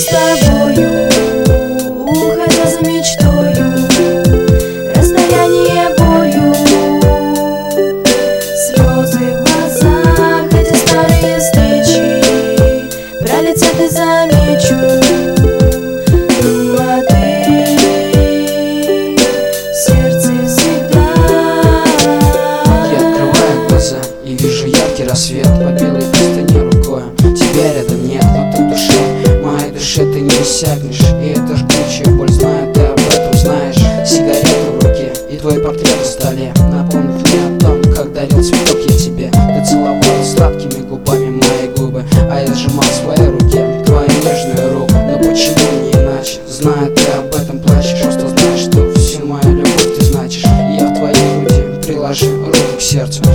с тобою, уходя за мечтою, расстояние болью, слезы в глазах, эти старые встречи пролетят и замечу. Ну а ты в сердце всегда. Я открываю глаза и вижу яркий рассвет по белой пустыне рукой. Тебя рядом нет, но ты в душе, в моей душе ты не иссякнешь. И это жгучая боль, знаю, ты об этом знаешь. Сигарета в руке и твой портрет на столе напомнит мне о том, как дарил цветок я тебе. Ты целовал сладкими губами мои губы, а я сжимал в своей руке твою нежную руку. Но почему не иначе? Знаю, ты об этом плачешь, просто знаешь, что всю мою любовь ты значишь. И я в твоей груди приложу руку к сердцу.